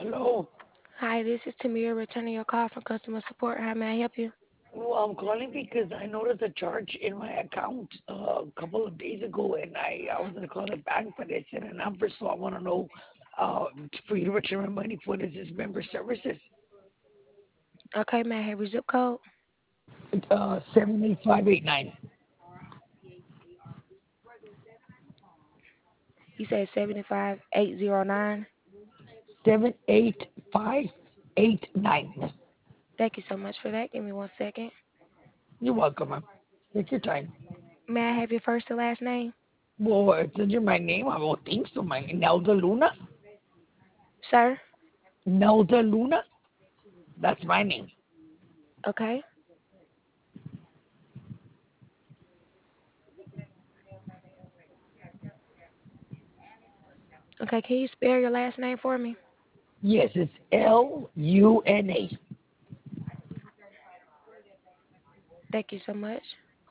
Hello. Hi, this is Tamira returning your call from customer support. How may I help you? Well, I'm calling because I noticed a charge in my account a couple of days ago, and I was going to call the bank, but it's in a number, so I want to know uh, for you to return my money. What is this member services? Okay, may I have your zip code? 78589. You said 75809. 78589. Thank you so much for that. Give me 1 second. You're welcome, ma'am. Take your time. May I have your first and last name? Well, it's under my name. I don't think so. My Nelda Luna. Sir? Nelda Luna. That's my name. Okay. Okay, can you spell your last name for me? Yes, it's Luna. Thank you so much.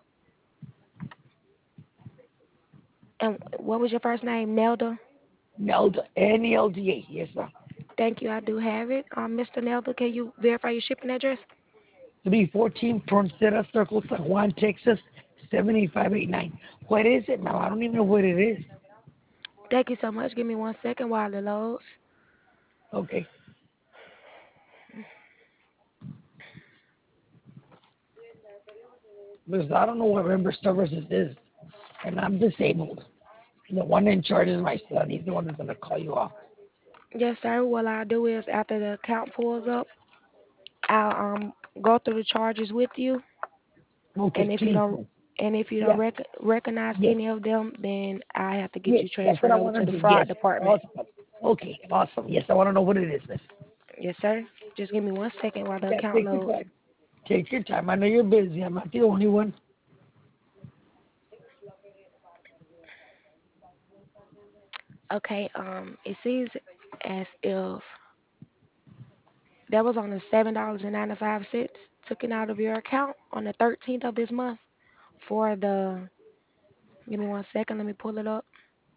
And what was your first name? Nelda? Nelda, Nelda. Yes, sir. Thank you, I do have it. Mr. Nelda, can you verify your shipping address? 314 Frontera Circle, San Juan, Texas, 78589. What is it now? I don't even know what it is. Thank you so much. Give me 1 second while it loads. Okay. Because I don't know what member services is, and I'm disabled. The one in charge is my son. He's the one that's going to call you off. Yes, sir. What I'll do is after the account pulls up, I'll go through the charges with you, Okay, and if you please. don't and if you don't Yeah, recognize yes, any of them, then I have to get yes. you That's what transferred I over want to the to do. Yes. fraud department. Awesome. Okay, awesome. Yes, I want to know what it is, miss. Yes, sir. Just give me 1 second while the Yeah, account take your loads. time. Take your time. I know you're busy. I'm not the only one. Okay. It seems as if that was on the $7.95 taken out of your account on the 13th of this month for the. Give me 1 second. Let me pull it up.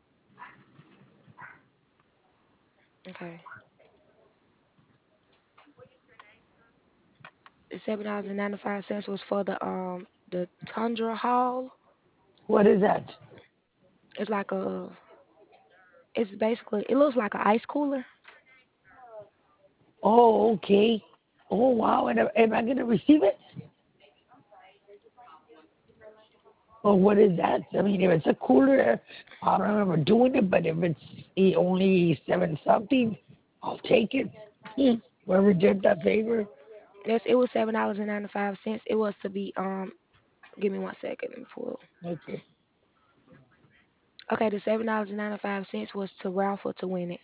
Okay. The $7.95 was for the Tundra Hall. What is that? It's like a. It's basically. It looks like an ice cooler. Oh, okay. Oh, wow. And am I going to receive it? Or what is that? I mean, if it's a cooler, I don't remember doing it, but if it's only seven something, I'll take it. Whoever did that favor. Yes, it was $7.95. It was to be give me 1 second. Let me pull. Okay. Okay, the $7.95 was to raffle to win it.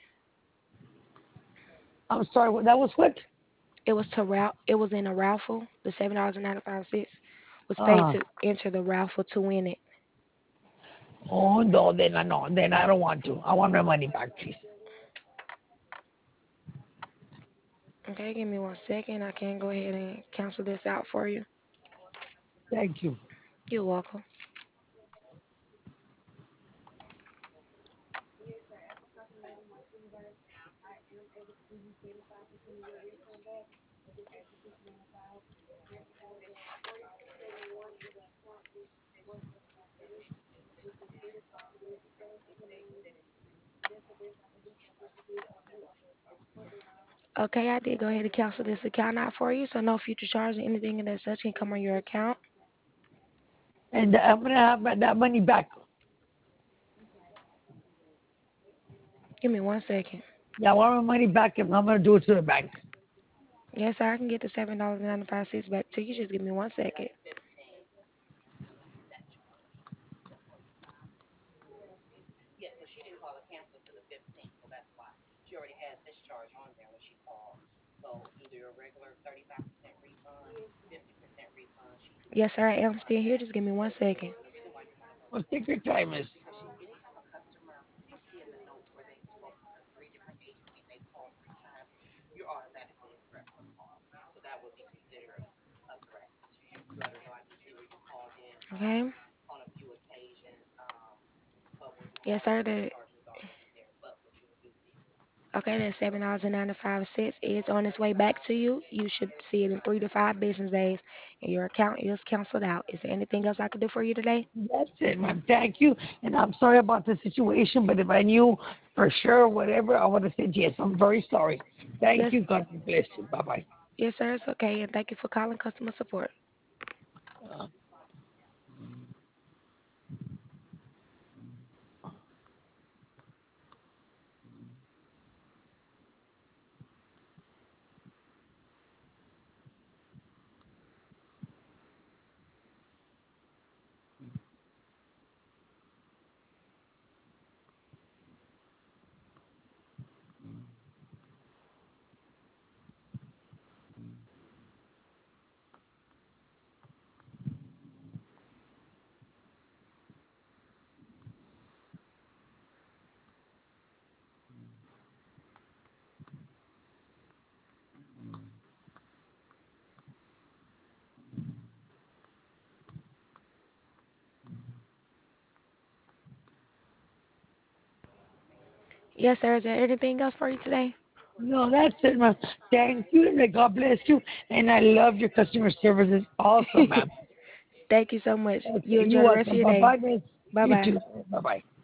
I'm sorry, that was what? It was to it was in a raffle. The $7.95 was paid Uh, to enter the raffle to win it. oh, no, then I know. Then I don't want to. I want my money back, please. Okay, give me 1 second. I can go ahead and cancel this out for you. Thank you. You're welcome. Okay, I did go ahead and cancel this account out for you, so no future charges or anything of that such can come on your account. And I'm going to have that money back. Give me 1 second. Yeah, I want my money back if I'm going to do it to the bank. Yes, sir, I can get the $7.95 back to you. Just give me 1 second. Yes, sir, I am still here. Just give me 1 second. Well, take your time, miss. Okay. Yes, sir. Okay, that $7.95 is on its way back to you. You should see it in 3 to 5 business days, and your account is canceled out. Is there anything else I could do for you today? That's it, ma'am. Thank you. And I'm sorry about the situation, but if I knew for sure whatever, I would have said yes. I'm very sorry. Thank Yes, you. God bless you. Bye bye. yes, sir. It's okay, and thank you for calling customer support. Yes, sir. Is there anything else for you today? No, that's it, ma'am. Thank you, and may God bless you. And I love your customer service. It's awesome, ma'am. Thank you so much. Okay, You you're enjoy the rest of welcome. your Bye day. bye, miss. Bye You bye. too. Bye bye.